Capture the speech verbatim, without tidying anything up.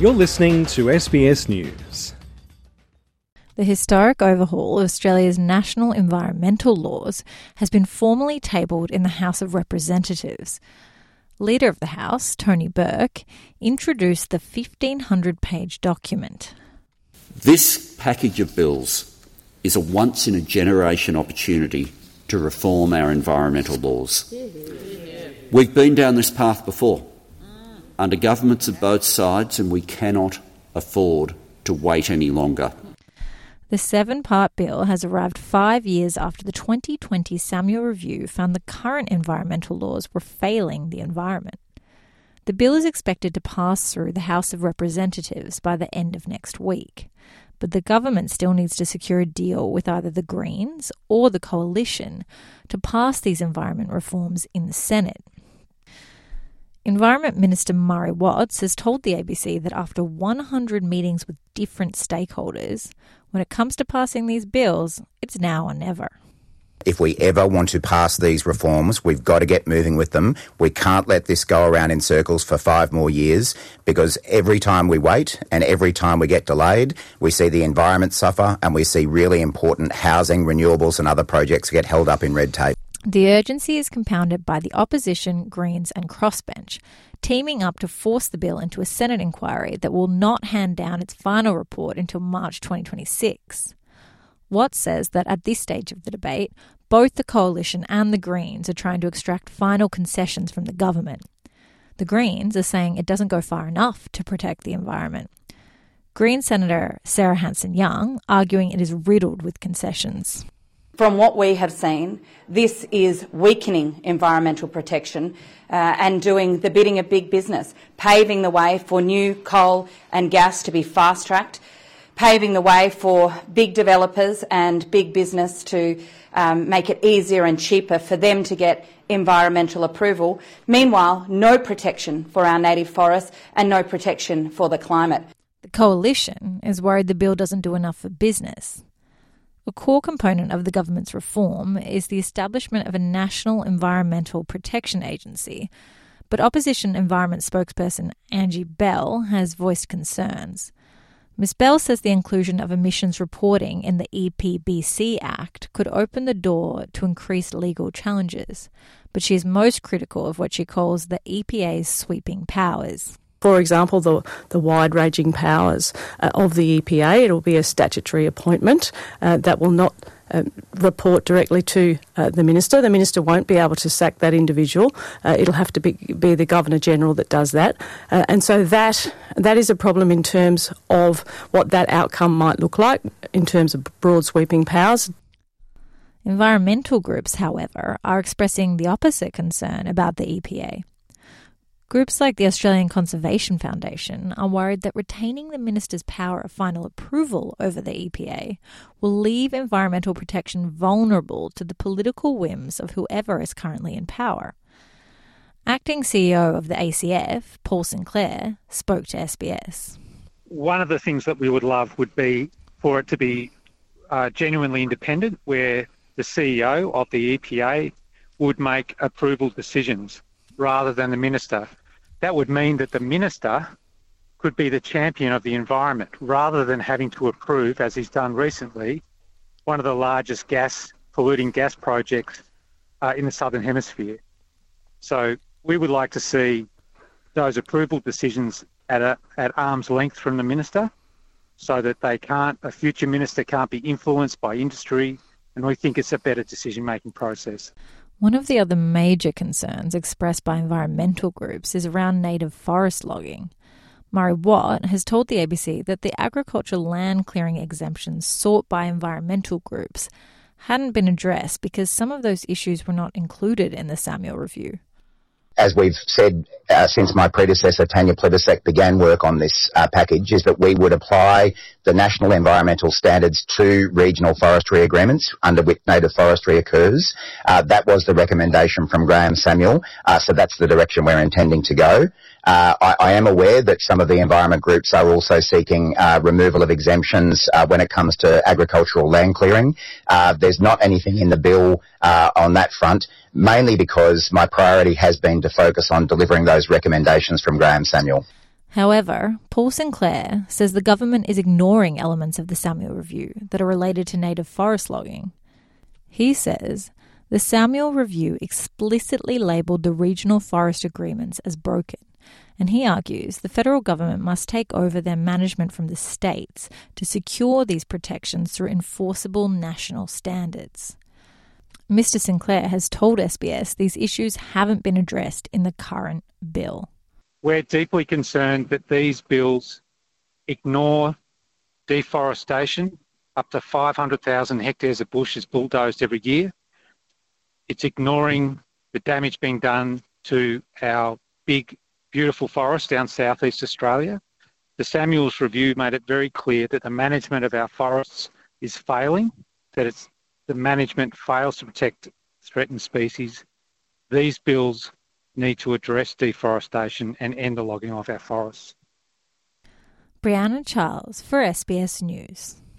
You're listening to S B S News. The historic overhaul of Australia's national environmental laws has been formally tabled in the House of Representatives. Leader of the House, Tony Burke, introduced the fifteen hundred page document. This package of bills is a once-in-a-generation opportunity to reform our environmental laws. We've been down this path before, under governments of both sides, and we cannot afford to wait any longer. The seven-part bill has arrived five years after the twenty twenty Samuel Review found the current environmental laws were failing the environment. The bill is expected to pass through the House of Representatives by the end of next week, but the government still needs to secure a deal with either the Greens or the Coalition to pass these environment reforms in the Senate. Environment Minister Murray Watts has told the A B C that after one hundred meetings with different stakeholders, when it comes to passing these bills, it's now or never. If we ever want to pass these reforms, we've got to get moving with them. We can't let this go around in circles for five more years, because every time we wait and every time we get delayed, we see the environment suffer and we see really important housing, renewables and other projects get held up in red tape. The urgency is compounded by the opposition, Greens and Crossbench, teaming up to force the bill into a Senate inquiry that will not hand down its final report until March twenty twenty-six. Watts says that at this stage of the debate, both the Coalition and the Greens are trying to extract final concessions from the government. The Greens are saying it doesn't go far enough to protect the environment. Green Senator Sarah Hanson-Young arguing it is riddled with concessions. From what we have seen, this is weakening environmental protection uh, and doing the bidding of big business, paving the way for new coal and gas to be fast-tracked, paving the way for big developers and big business to um, make it easier and cheaper for them to get environmental approval. Meanwhile, no protection for our native forests and no protection for the climate. The Coalition is worried the bill doesn't do enough for business. A core component of the government's reform is the establishment of a National Environmental Protection Agency, but opposition environment spokesperson Angie Bell has voiced concerns. Miz Bell says the inclusion of emissions reporting in the E P B C Act could open the door to increased legal challenges, but she is most critical of what she calls the E P A's sweeping powers. For example, the, the wide-ranging powers uh, of the E P A. It will be a statutory appointment uh, that will not uh, report directly to uh, the Minister. The Minister won't be able to sack that individual. Uh, it'll have to be, be the Governor-General that does that. Uh, and so that that is a problem in terms of what that outcome might look like in terms of broad sweeping powers. Environmental groups, however, are expressing the opposite concern about the E P A. Groups like the Australian Conservation Foundation are worried that retaining the Minister's power of final approval over the E P A will leave environmental protection vulnerable to the political whims of whoever is currently in power. Acting C E O of the A C F, Paul Sinclair, spoke to S B S. One of the things that we would love would be for it to be uh, genuinely independent, where the C E O of the E P A would make approval decisions rather than the Minister. That would mean that the Minister could be the champion of the environment rather than having to approve, as he's done recently, one of the largest gas polluting gas projects uh, in the Southern Hemisphere. So we would like to see those approval decisions at a, at arm's length from the Minister, so that they can't, a future Minister can't be influenced by industry, and we think it's a better decision-making process. One of the other major concerns expressed by environmental groups is around native forest logging. Murray Watt has told the A B C that the agricultural land clearing exemptions sought by environmental groups hadn't been addressed because some of those issues were not included in the Samuel Review. As we've said uh, since my predecessor, Tanya Plibersek, began work on this uh, package, is that we would apply the national environmental standards to regional forestry agreements under which native forestry occurs. Uh, that was the recommendation from Graham Samuel, uh, so that's the direction we're intending to go. Uh, I, I am aware that some of the environment groups are also seeking uh, removal of exemptions uh, when it comes to agricultural land clearing. Uh, there's not anything in the bill uh, on that front, mainly because my priority has been to focus on delivering those recommendations from Graham Samuel. However, Paul Sinclair says the government is ignoring elements of the Samuel Review that are related to native forest logging. He says the Samuel Review explicitly labelled the regional forest agreements as broken, and he argues the federal government must take over their management from the states to secure these protections through enforceable national standards. Mister Sinclair has told S B S these issues haven't been addressed in the current bill. We're deeply concerned that these bills ignore deforestation. Up to five hundred thousand hectares of bush is bulldozed every year. It's ignoring the damage being done to our big, beautiful forests down southeast Australia. The Samuels Review made it very clear that the management of our forests is failing, that it's the management fails to protect threatened species. These bills need to address deforestation and end the logging of our forests. Brianna Charles for S B S News.